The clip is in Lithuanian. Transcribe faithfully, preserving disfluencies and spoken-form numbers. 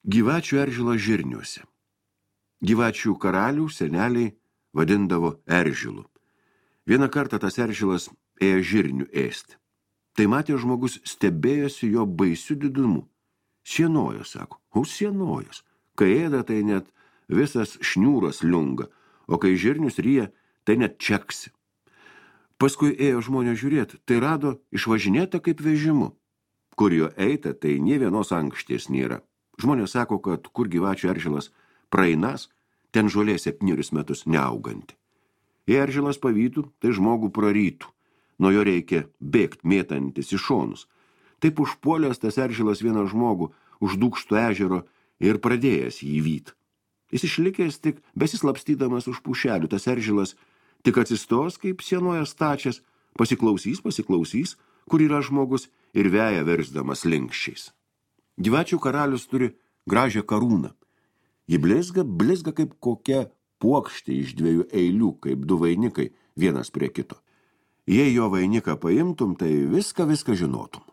Gyvačių Eržilas žirniuose. Gyvačių karalių seneliai vadindavo Eržilu. Vieną kartą tas Eržilas ėjo žirnių ėsti. Tai matė žmogus stebėjosi jo baisiu didumu. Sienojo, sako, o sienojos. Kai ėda, tai net visas šniūras liunga, o kai žirnius ryja, tai net čeksi. Paskui ėjo žmonės žiūrėti, tai rado išvažinėta kaip vežimu. Kur jo eita, tai nė vienos ankšties nėra. Žmonės sako, kad kur Gyvačių Eržilas praeinas, ten žolė septynerius metus neauganti. Jei Eržilas pavytų, tai žmogų prarytų. Nuo jo reikia bėgt mėtantis į šonus. Taip užpuolęs tas Eržilas vieną žmogų už Dūkšto ežero ir pradėjęs jį vyt. Jis išlikęs tik besislapstydamas už pušelių, tas Eržilas tik atsistos, kaip sienoja stačias, pasiklausys, pasiklausys, kur yra žmogus ir veja versdamas linkščiais. Gyvačių karalius turi gražią karūną. Ji blizga, blizga kaip kokia puokštė iš dviejų eilių, kaip du vainikai, vienas prie kito. Jei jo vainiką paimtum, tai viską, viską žinotum.